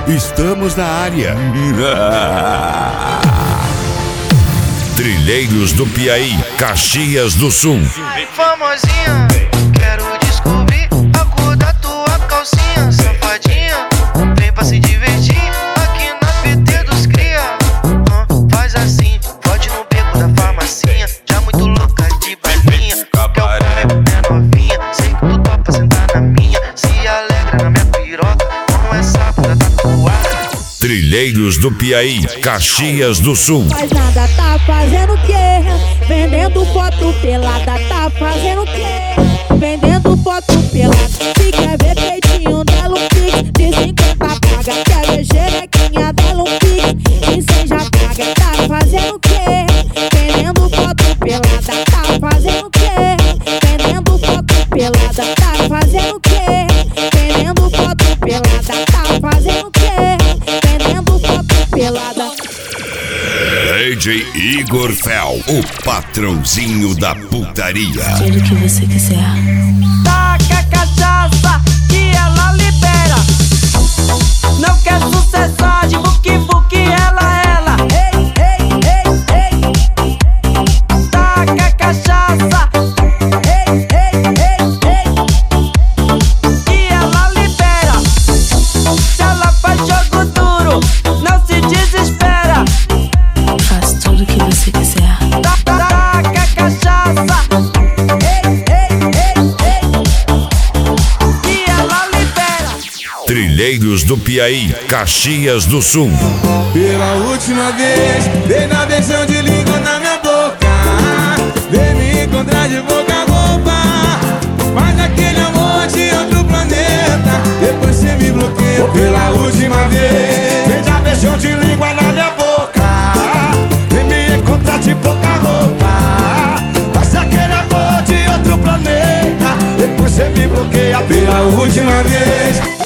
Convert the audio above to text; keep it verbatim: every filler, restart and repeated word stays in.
estamos na área. Trilheiros do Piauí, Caxias do Sul. Famosinha, quero descobrir a cor da tua calcinha. Safadinha, vem pra se divertir aqui na P T dos cria. uh, Faz assim, pode no beco da farmacinha. Já muito louca de bailinha. Quer o comer minha novinha. Sei que tu topa sentar na minha. Se alegra na minha piroca. Não é sapo da tatuagem. Trilheiros do Piauí, Caxias do Sul. Faz nada, tá fazendo o quê? Vendendo foto pelada, tá fazendo o quê? Vendendo foto pelada. Se quer ver peitinho dela um pix, de cinquenta paga. Quer ver xerequinha dela um pix, de cem já paga. Tá fazendo o quê? Vendendo foto pelada, tá fazendo o quê? Vendendo foto pelada, tá fazendo o quê? Vendendo foto pelada, tá fazendo o quê? Vendendo foto pelada. D J Igor Fel, o patrãozinho da putaria. Tudo que você quiser. Taca a cachaça que ela libera. Não quer sucesso de buque buque, ela, ela. Ei, ei, ei, ei. Taca a cachaça. Ei, ei, ei, ei. Que ela libera. Se ela faz jogo duro, não se desespera. Faço tudo que você quiser. Taca a cachaça. Ei, ei, ei, ei. Que ela libera. Trilheiros do Piauí, Caxias do Sul. Pela última vez, dei na versão de língua na minha boca. Vem me encontrar de boca a boca. Faz aquele amor de outro planeta. Depois cê me bloqueia. Pela última vez, dei na versão de língua na minha boca. Vem me encontrar de boca a boca. Faz aquele amor de outro planeta. Depois cê me bloqueia. Pela última vez.